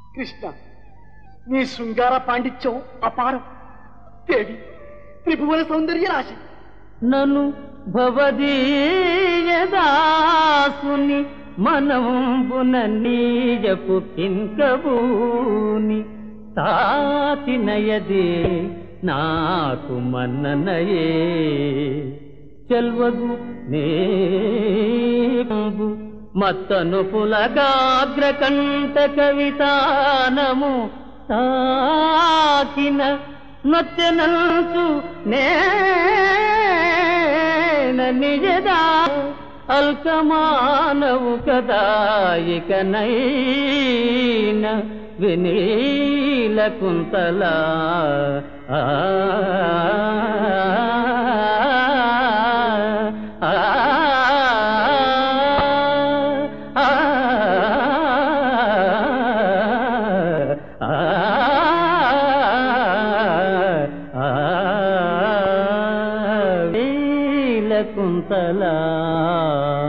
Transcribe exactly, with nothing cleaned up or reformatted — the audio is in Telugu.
కృష్ణ, నీ శృంగార పాండిత్యం అపారం. దేవి త్రిభువన సౌందర్య రాశి. నను భవదీయదాసుని మనంబున నీజపు కింకబూని తాచినయదే నాకు మన్ననయే చెల్వగు నేంబు మత్తను పులగాగ్రకంఠ కవితానము తాకిన నొచ్చెనంచు నేన నిజదా అల్కమానవు కదా ఇకనైన వినీల కుంతలా ఆ కుంతలా